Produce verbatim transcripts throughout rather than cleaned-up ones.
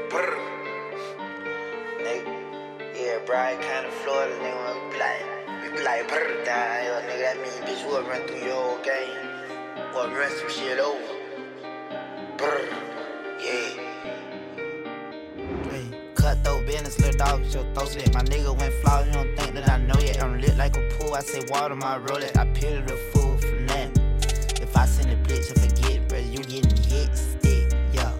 Brr. Nigga, yeah, Brian kinda Florida, nigga, we be like, we be like, brr, down here, nigga, that mean, bitch, we'll run through your whole game, or run some shit over. Brr, yeah. Hey, cutthroat business, little dog, your throat slit. My nigga went flawed, you don't think that I know yet. I'm lit like a pool, I say water, my roll it. I peel the fool for nothing. If I send a blitz, I forget, bro, you getting hit stick, yo.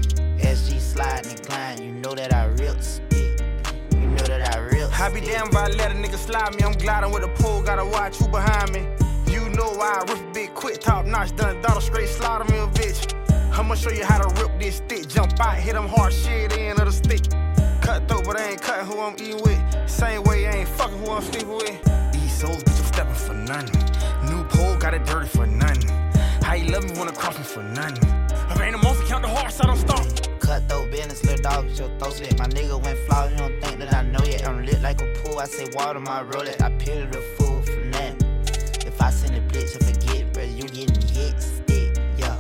S G sliding and gliding, you know that I rip stick. You know that I rip stick. I be damn if I let a nigga slide me. I'm gliding with a pole, gotta watch who behind me. You know why I rip a big quick, top notch, done daughter straight slaughter me a bitch. I'ma show you how to rip this stick. Jump out, hit them hard shit in of the stick. Cutthroat, but I ain't cutting who I'm eating with. Same way I ain't fucking who I'm sleeping with. These souls, bitch, I'm stepping for nothing. New pole, got it dirty for nothing. How you love me wanna cross me for nothing. I ain't the most, count the hearts, I don't stop. Cutthroat business, little dog, your throat slit. My nigga went flawed, you don't think that I know yet. I'm lit like a pool, I say water, my roll it. I peel the fool for nothing. If I send a blitz, I forget, bro, you getting hit stick, yo.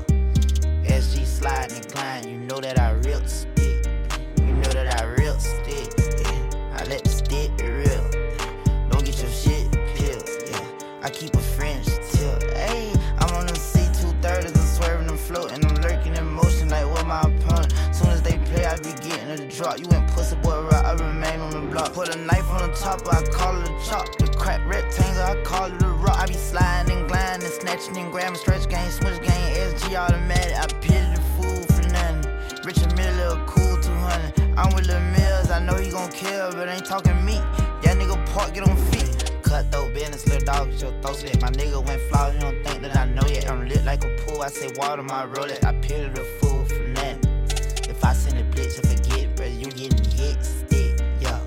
S G sliding and gliding, you know that I rip stick. You know that I rip stick, yeah. I let the stick be real. Don't get your shit peeled, yeah. I keep a French tilt, ayy. I'm on them C two thirties, I'm swerving them floating, I'm lurking in motion like with my opponent. Soon as they play, I be getting the drop. You went pussy boy rock, I remain on the block. Put a knife on the top, I call it a chop. The crack rectangle, I call it a rock. I be sliding and gliding and snatching and grabbing, stretch game, switch game, S G automatic. I peel the fool for nothing. Rich and Mill, little cool two hundred. I'm with Lil Mills, I know he gon' kill, but ain't talking me. That nigga park, get on feet. Cutthroat business, little dog, your throat slit. My nigga went flawed, you don't think that I know yet. I'm lit like a pool, I say water, my roll it. I peel the fool for nothing. If I send a blitz, I forget, bro, you getting hit stick, yo.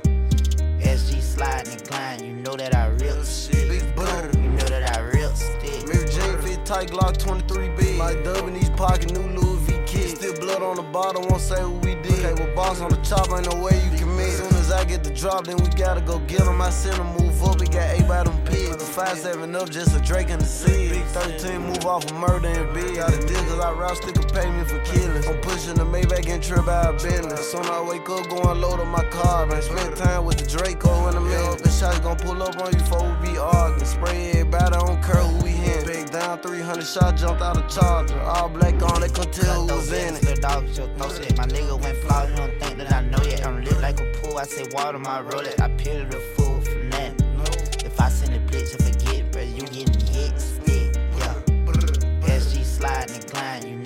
S G sliding and gliding, you know that I rip stick. Big butter. You know that I rip stick. Mary J fit tight Glock twenty-three B. Like Dub in these pockets, new Louis V kid. Still blood on the bottle, won't say what we did. Okay, with boss on the chop, ain't no way you can miss. Soon as I get the drop, then we gotta go get him. I send him move up, we got eight by them pigs. The five seven up, just a Drake in the sea. Big thirteen move off of murder and big. Out of deal, cause I route sticker pay me for killing. I'm pushing the Maybach and trip out of business. Soon I wake up, go and load up my car. Man, spend time with the Draco in the middle. The shots gon' pull up on you before we be arguing. Spray everybody, I don't care who we in. Big down, three hundred shot, jumped out of Charger. All black on, they couldn't tell who was in it. Little dog, your throat slit. My nigga went flawed, you don't think that I know yet. I'm lit like a pool, I say water, my roll it. I peel the fool for nothing. If I send a blitz, I forget, bro, you getting hit stick, yeah. S G sliding and gliding, you